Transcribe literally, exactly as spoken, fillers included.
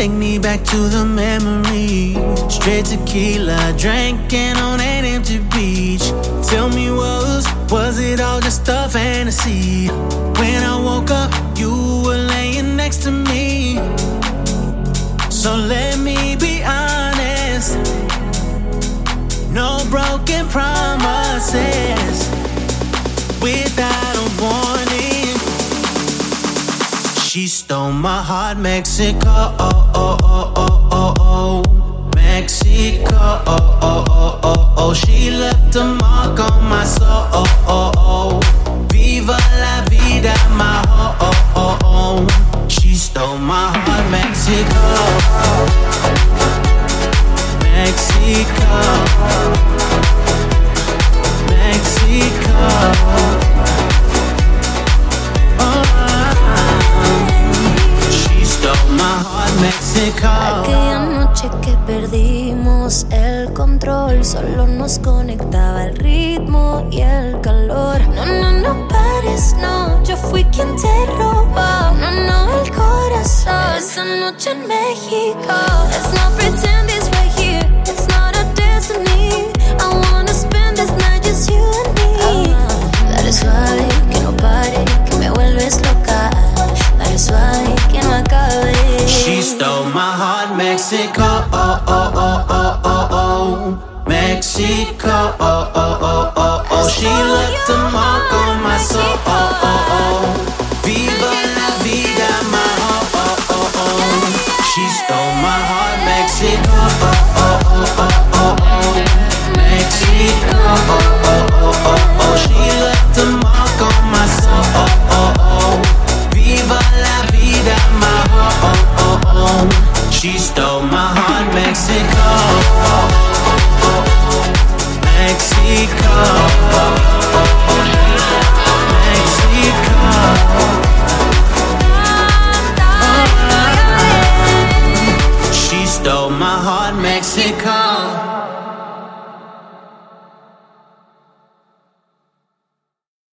Take me back to the memory. Straight tequila, drinking on an empty beach. Tell me, was, was it all just a fantasy? When I woke up, you were laying next to me. So let me be honest, no broken promises without a warning. She stole my heart, Mexico, oh, oh, oh, oh, oh, oh. Mexico, oh, oh, oh, oh, oh. She left a mark on my soul, oh, oh, oh. Viva la vida, my oh, oh, oh, oh. She stole my heart, Mexico, Mexico, Mexico. Aquella noche que perdimos el control, solo nos conectaba el ritmo y el calor. No, no, no pares, no, yo fui quien te robó. No, no, el corazón. Esa noche en México. Let's not pretend it's right here, it's not a destiny. I wanna spend this night just you and me. Dale suave, que no pare, que me vuelves loca. Dale suave, que no acabe. She stole my heart, Mexico, oh, oh, oh, oh, oh, oh. Mexico, oh, oh, oh, oh, oh. She left a mark on my soul, oh, oh, oh. Viva la vida, my oh, oh, oh, oh. She stole my heart, Mexico, oh, oh, oh, oh, oh, oh. Mexico, oh, oh, oh, oh, oh. She left a mark on my soul, oh, oh, oh. Viva la vida, my oh, oh, oh, oh. She stole my heart, Mexico, Mexico, Mexico. She stole my heart, Mexico.